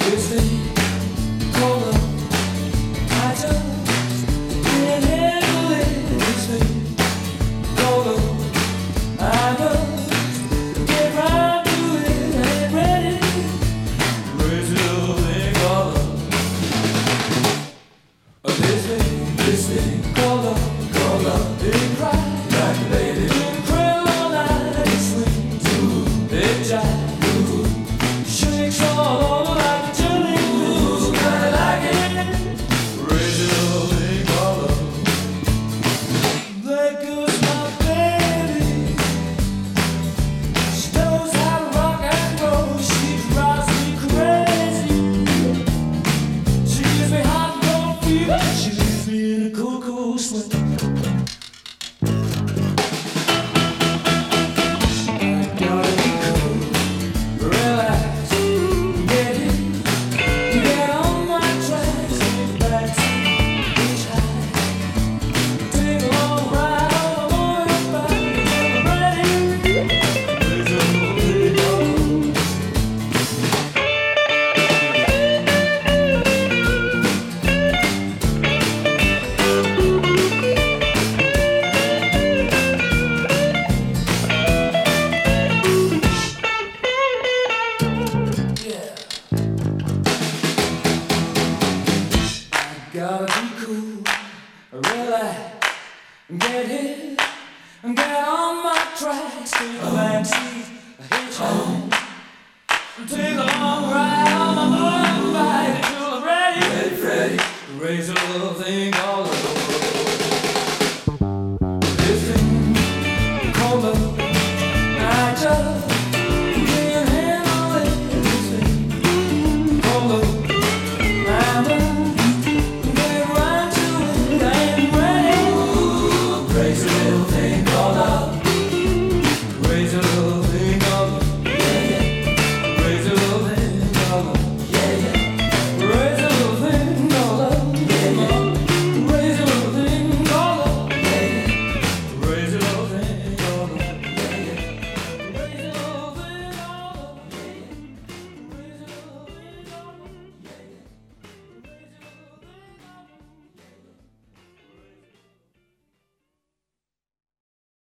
This thing called love, I just can't handle it. This thing called love, I just get right to it. Ain't ready, crazy little thing called love. This thing called love, it cries like a baby. It cries all night, it swings, it jives, shakes all over like a jelly. Ooh, kinda like it, crazy little thing called love. There goes my baby, she knows how to rock and roll. She drives me crazy, she gives me hot and cold fever. She leaves me in a cool, cool sweat. Gotta be cool, relax, get hit, get on my tracks, take a backseat, hitchhike, take a long ride on my motorbike until I'm ready, raise a little thing called love. This thing called love.